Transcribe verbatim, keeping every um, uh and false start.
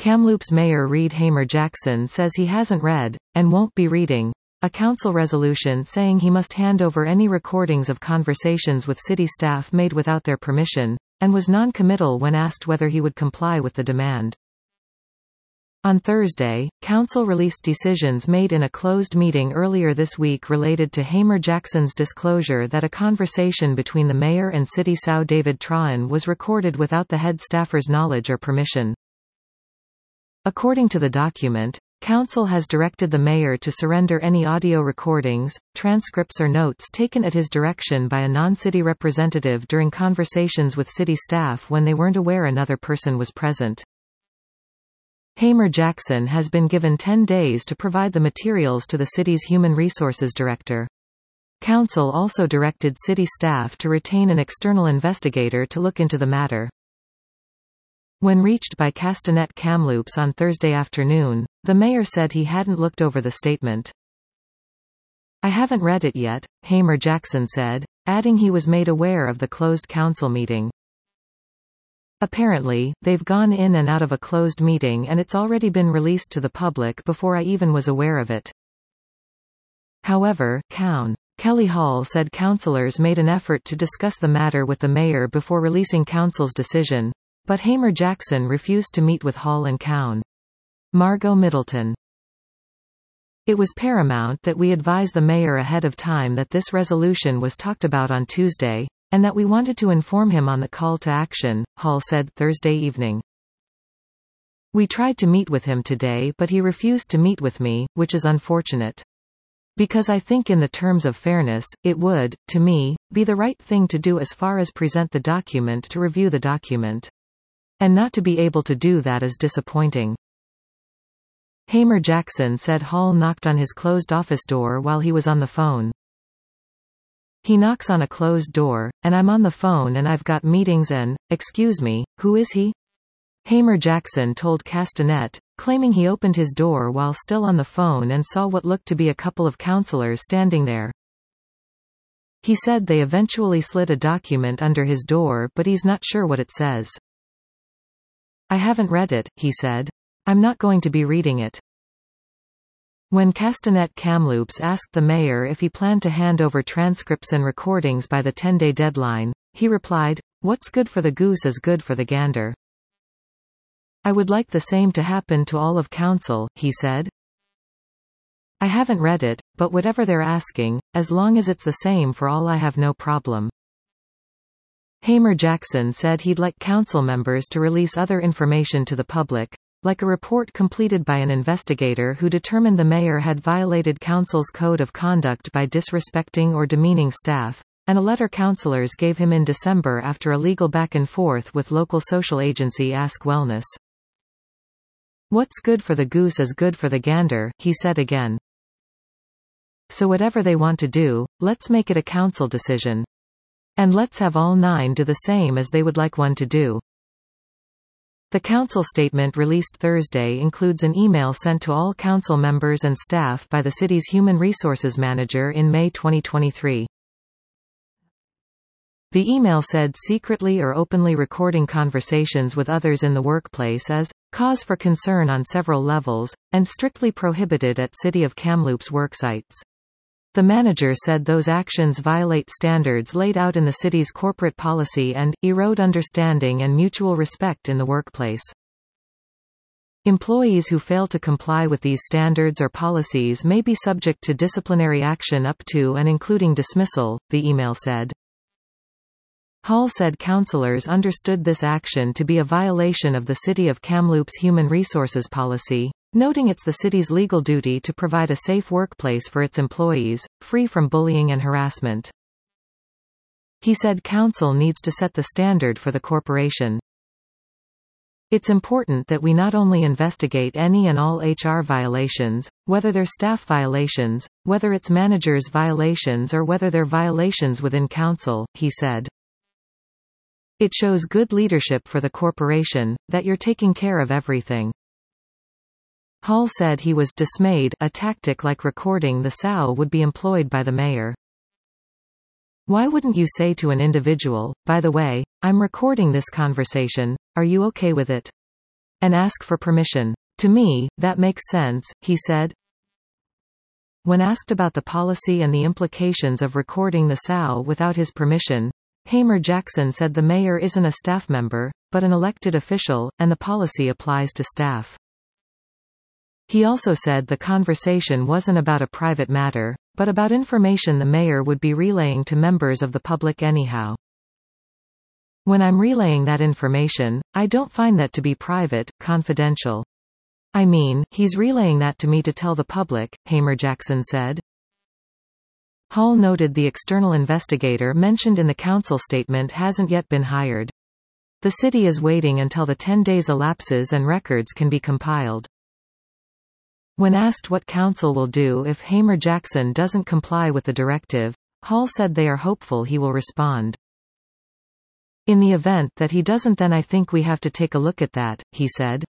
Kamloops Mayor Reed Hamer-Jackson says he hasn't read, and won't be reading, a council resolution saying he must hand over any recordings of conversations with city staff made without their permission, and was non-committal when asked whether he would comply with the demand. On Thursday, Council released decisions made in a closed meeting earlier this week related to Hamer-Jackson's disclosure that a conversation between the mayor and City S O David Trahan was recorded without the head staffer's knowledge or permission. According to the document, Council has directed the mayor to surrender any audio recordings, transcripts or notes taken at his direction by a non-city representative during conversations with city staff when they weren't aware another person was present. Hamer-Jackson has been given ten days to provide the materials to the city's Human Resources Director. Council also directed city staff to retain an external investigator to look into the matter. When reached by Castanet Kamloops on Thursday afternoon, the mayor said he hadn't looked over the statement. "I haven't read it yet," Hamer-Jackson said, adding he was made aware of the closed council meeting. "Apparently, they've gone in and out of a closed meeting and it's already been released to the public before I even was aware of it." However, Coun. Kelly Hall said councillors made an effort to discuss the matter with the mayor before releasing council's decision, but Hamer-Jackson refused to meet with Hall and Coun. Margot Middleton. "It was paramount that we advise the mayor ahead of time that this resolution was talked about on Tuesday, and that we wanted to inform him on the call to action," Hall said Thursday evening. "We tried to meet with him today but he refused to meet with me, which is unfortunate. Because I think in the terms of fairness, it would, to me, be the right thing to do as far as present the document to review the document. And not to be able to do that is disappointing." Hamer-Jackson said Hall knocked on his closed office door while he was on the phone. "He knocks on a closed door, and I'm on the phone and I've got meetings and, excuse me, who is he?" Hamer-Jackson told Castanet, claiming he opened his door while still on the phone and saw what looked to be a couple of councillors standing there. He said they eventually slid a document under his door but he's not sure what it says. "I haven't read it," he said. "I'm not going to be reading it." When Castanet Kamloops asked the mayor if he planned to hand over transcripts and recordings by the ten-day deadline, he replied, "What's good for the goose is good for the gander." "I would like the same to happen to all of council," he said. "I haven't read it, but whatever they're asking, as long as it's the same for all I have no problem." Hamer-Jackson said he'd like council members to release other information to the public, like a report completed by an investigator who determined the mayor had violated council's code of conduct by disrespecting or demeaning staff, and a letter councillors gave him in December after a legal back-and-forth with local social agency Ask Wellness. "What's good for the goose is good for the gander," he said again. "So whatever they want to do, let's make it a council decision. And let's have all nine do the same as they would like one to do." The council statement released Thursday includes an email sent to all council members and staff by the city's Human Resources Manager in May twenty twenty-three. The email said secretly or openly recording conversations with others in the workplace is cause for concern on several levels, and strictly prohibited at City of Kamloops worksites. The manager said those actions violate standards laid out in the city's corporate policy and erode understanding and mutual respect in the workplace. Employees who fail to comply with these standards or policies may be subject to disciplinary action up to and including dismissal, the email said. Hall said councillors understood this action to be a violation of the City of Kamloops Human Resources Policy, noting it's the city's legal duty to provide a safe workplace for its employees, free from bullying and harassment. He said council needs to set the standard for the corporation. "It's important that we not only investigate any and all H R violations, whether they're staff violations, whether it's managers' violations or whether they're violations within council," he said. "It shows good leadership for the corporation, that you're taking care of everything." Hall said he was dismayed a tactic like recording the S O would be employed by the mayor. "Why wouldn't you say to an individual, by the way, I'm recording this conversation, are you okay with it? and ask for permission. To me, that makes sense, he said. When asked about the policy and the implications of recording the S A W without his permission, Hamer Jackson said the mayor isn't a staff member, but an elected official, and the policy applies to staff. He also said the conversation wasn't about a private matter, but about information the mayor would be relaying to members of the public anyhow. When I'm relaying that information, I don't find that to be private, confidential. I mean, he's relaying that to me to tell the public, Hamer Jackson said. Hall noted the external investigator mentioned in the council statement hasn't yet been hired. The city is waiting until the ten days elapses and records can be compiled. When asked what council will do if Hamer Jackson doesn't comply with the directive, Hall said they are hopeful he will respond. In the event that he doesn't, then I think we have to take a look at that, he said.